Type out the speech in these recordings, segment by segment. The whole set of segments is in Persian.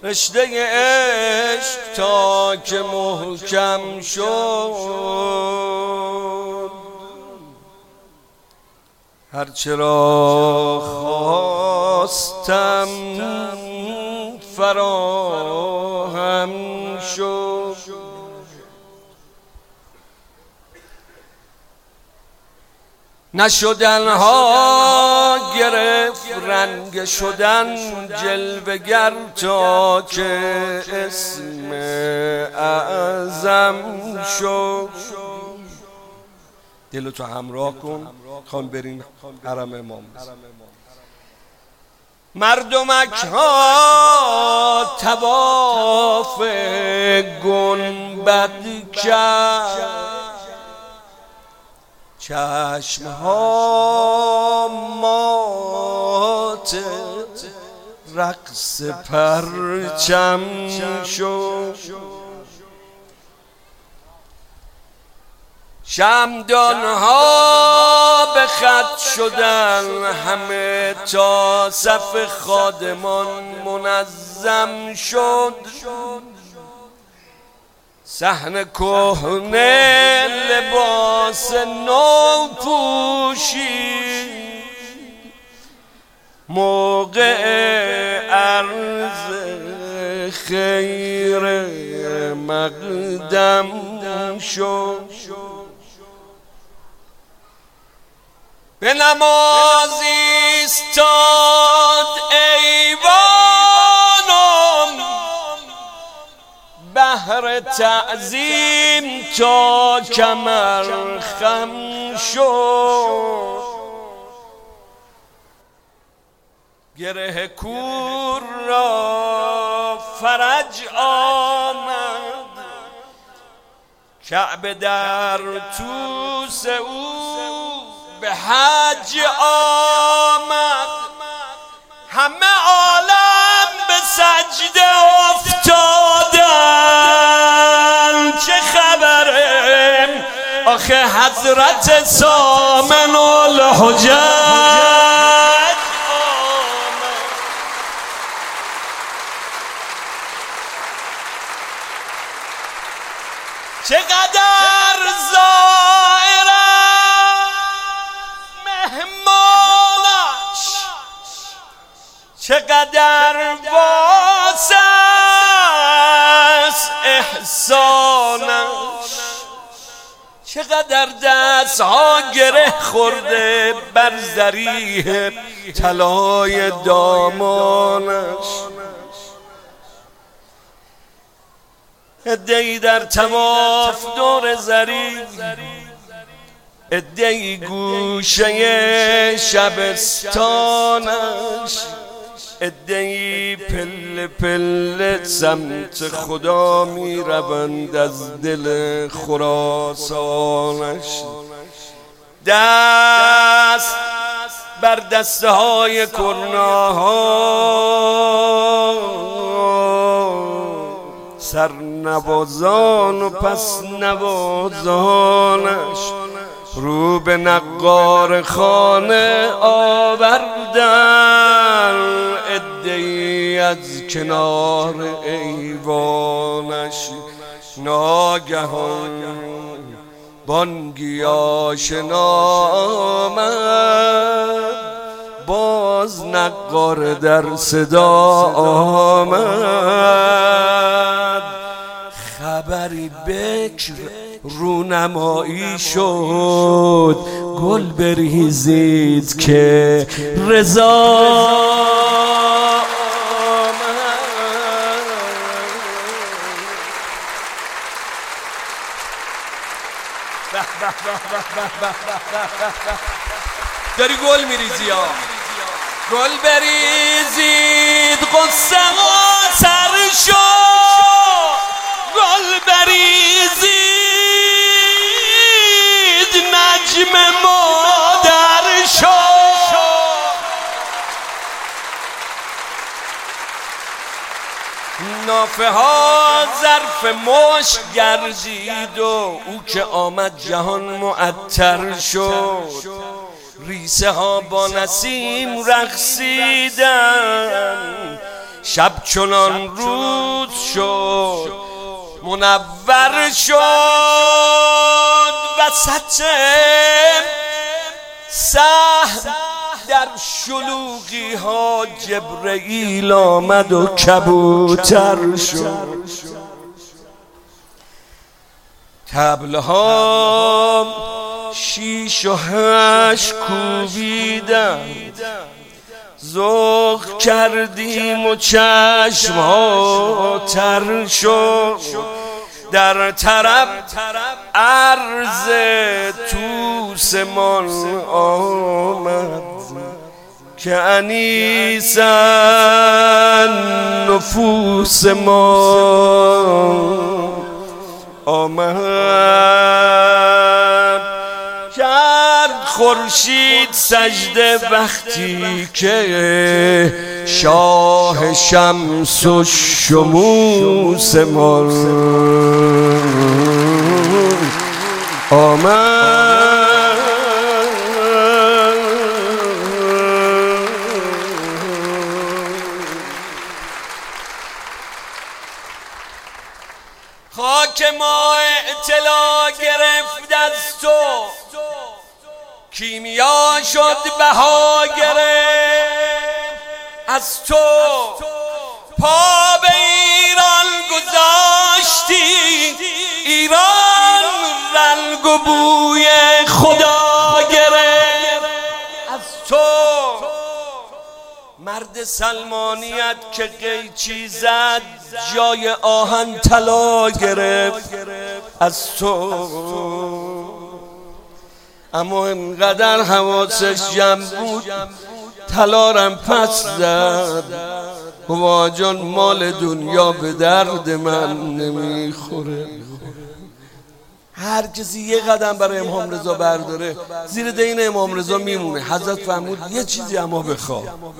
رشته عشق تا که محکم شد، هرچه را خواستم فراهم شد. نشدنها گرفت رنگ شدن جلوگر تا که اسم اعظم شد. دلتو همراه کن، خوان بریم حرم امام. مردمک ها طواف گنبد کرد، چشم ها مات رقص پرچم شد. شمعدان ها به خط شدن همه تا صف خادمان منظم شد. صحن کهنه لباس نو پوشید، موقع عرض خیر مقدم شد. به نماز ایستاد ایوانم، بهر تعظیم تا کمر خم شد. گره کور را فرج آمد، کعبه در توس او به حج آمد. همه عالم به سجده افتادن، چه خبره آخه حضرت سامن الحجج آمد. چقدر چقدر واسه احسانش، چقدر دست ها گره خورده بر ذریح طلای دامانش. عده‌ای در طواف دور ذریح، عده‌ای گوشه شبستانش، عده‌ای پله پله سمت خدا می روند از دل خراسانش. دست بر دسته های کرناها، سرنوازان و پس نوازانش رو به نقار خانه آوردن. عده‌ای از کنار ایوانش ناگهان بانگی آشنا آمد، باز نقار در صدا آمد. خبری بکر رونمایی شد، گل بریزید که رضا آمد. داری گل میریزی ها، گل بریزید قصه ها سر شد، گل بریزید نجم مادر شد. نافه ها ظرف مشک گردید و او که آمد جهان معطر شد. ریسه ها با نسیم رقصیدن، شب چنان روز شد منور شد وسط صحن در شلوغی ها جبرئیل آمد و کبوتر شد طبلها شیش و هشت کوبیدند ذوق کردیم و چشم ها تر شد در طرب عرض توسمان آمد که انیسن نفوس ما آمد کرد خورشید سجده وقتی که شاه شمس و شموس ما آمد خاک ما اطلاع گرفت از تو کیمیا شد بها گرفت از تو پا به ایران گذاشتی ایران رنگ و بوی خدا گرفت از تو مرد سلمانیت که قیچی زد جای آهن طلا گرفت از تو اما اینقدر حواسش جمع بود طلارم پس زد هوا جان مال دنیا به درد من نمیخوره هر کسی یه قدم برای امام رضا برداره زیر دین امام رضا میمونه حضرت فرمود یه چیزی اما بخواه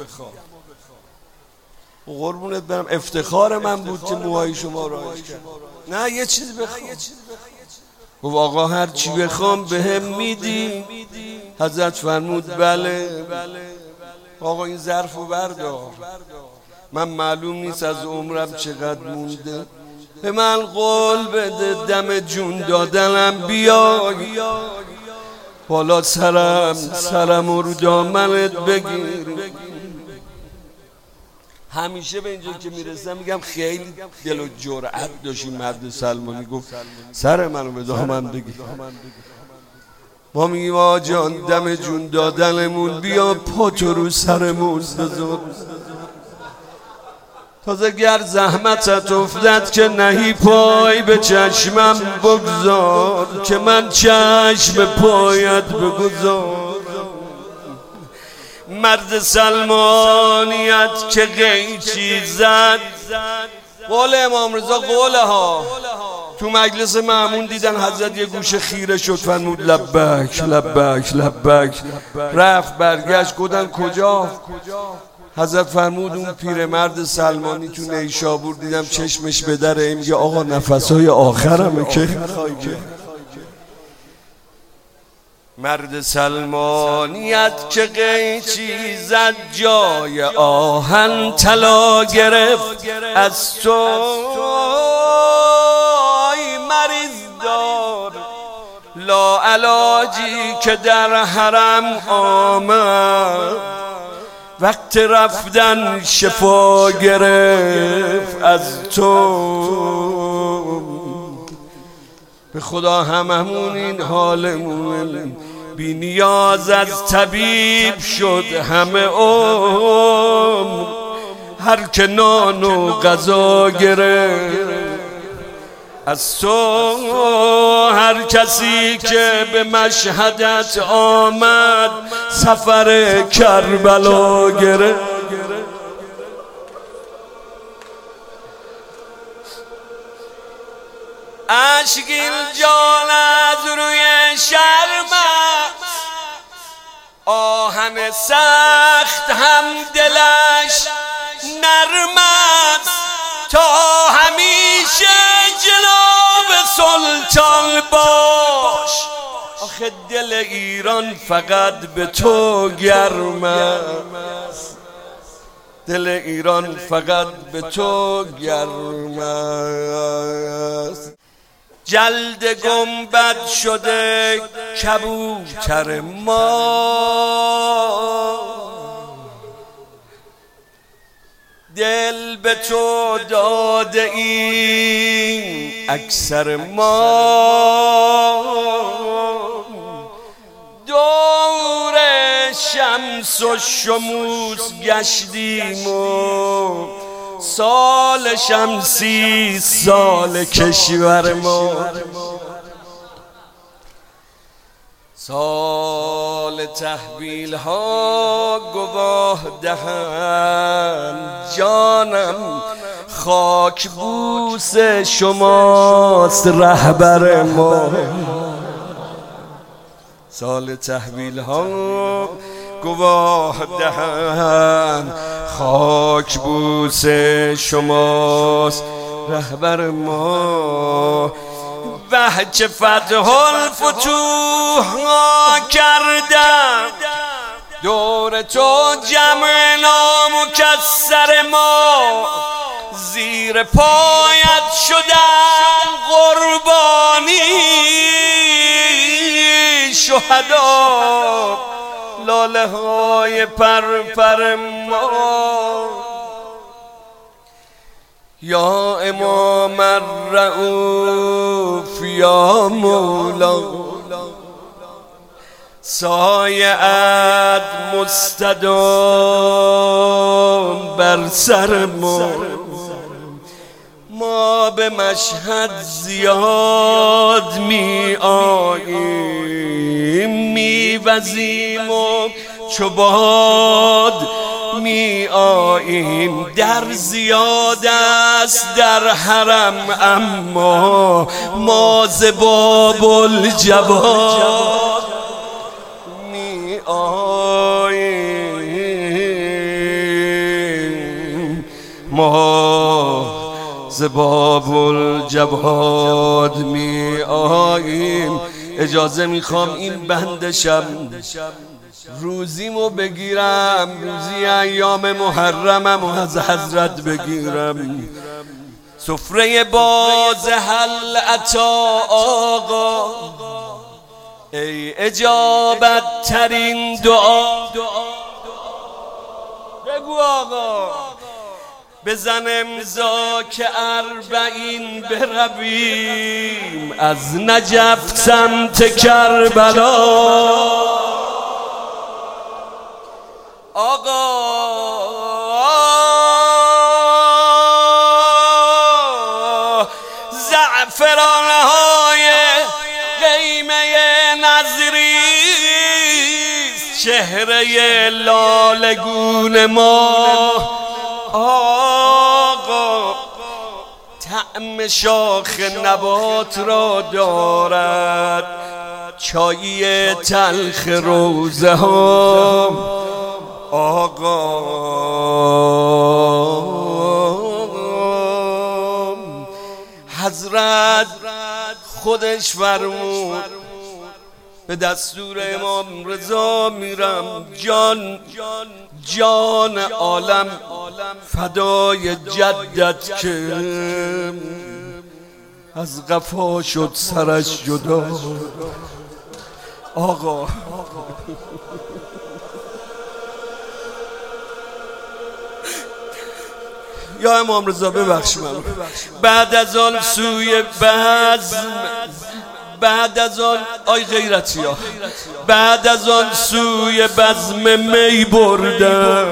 قربونت برم افتخار من بود که موهای شما رایج کرد نه یه چیزی بخواه گفت آقا هر چی بخوام بهم میدی حضرت فرمود بله آقا این ظرفو بردار من معلوم نیست از عمرم چقدر مونده به من قول بده دم جون دادنم بیای بالا سرم رو دامنت بگیر همیشه به اینجا که میرسم میگم خیلی دل و جرأت داشتی مرد سلمانی گفت سر منو به دامن بگیر ما میگیم آقا جان دم جون دادنمون بیا پاتو رو سرمون بذار تازه گر زحمتت افتد که نهی پای به چشمم بگذار که من چشم پایت بگذار مرد سلمانیت که قیچی زد قول امام رضا قوله ها تو مجلس مأمون دیدن حضرت یه گوشه خیره شد فرمود لبک لبک لبک رفت برگشت گفتن کجا حضرت فرمود اون پیرمرد سلمانی تو نیشابور دیدم چشمش به دره میگه آقا نفسهای آخرمه که مرد سلمانیت که قیچی زد جای آهن طلا گرفت از تو مریض دار لاعلاجی که در حرم آمد وقت رفتن شفا گرفت از تو به خدا هممون این حالمون بی نیاز از طبیب شد همه عمر هر که نان و غذا گرفت از تو هر کسی که به مشهدت آمد سفر کربلا گرفت عشقین جان از روی شرم آهن سخت هم دلش نرم است تا همیشه جناب سلطان باش آخه دل ایران فقط به تو گرم است دل ایران فقط به تو گرم است. جلد گنبد شده کبوتر ما، دل به تو داده ایم اکثر ما. دور شمس و شموس گشتیم و سال شمسی سال کشور ما. سال تحویل ها گواه دهند، جانم خاک بوس شماست رهبر ما. سال تحویل ها گواه دهند، خاک بوس شماست رهبر ما. وه چه فتح الفتوح ها کردم، دور تو جمع نامکسر ما. زیر پایت شدن قربانی شهدا، لاله های پر ما. یا امام الرؤوف یا مولا، سایه‌ات مستدام بر سر ما. ما به مشهد زیاد می آییم، می وزیم و چو باد می آییم. در زیاد است در حرم، اما ما ز باب الجواد می آییم. ما ز باب الجواد می آییم. اجازه میخوام این بندشم روزیمو بگیرم، روزی ایام محرمم و از حضرت بگیرم. سفره باز هل عطا آقا، ای اجابت ترین دعا. بگو آقا، بزن امضا که 40 برویم از نجف سمت کربلا. آقا زعفران‌های قیمه نظریست، چهره لالگون ما. آقا طعم شاخ نبات را دارد، چایی تلخ روزه ها. آقا حضرت خودش فرمود به دستور امام رضا میرم، جان عالم فدای جدت که از قفا شد سرش جدا. آقا یا امام رضا ببخش من. بعد از آن سوی بزم، بعد از آن آی غیرتی ها، بعد از آن سوی بزم می بردم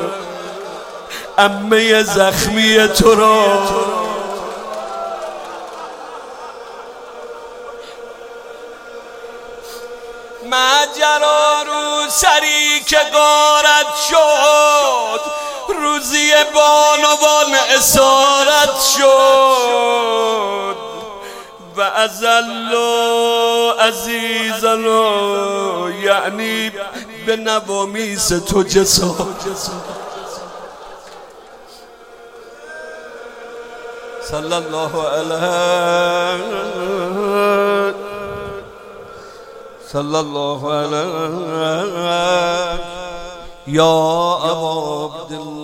عمه زخمی تو را. ماجرا رو سری که غارت شد، روزی بانوان اسارت شد. و ازل و عزیزنا، یعنی به نوامیس تو جسارت. صلی الله علیه صلی الله علیه یا ابا عبدالله.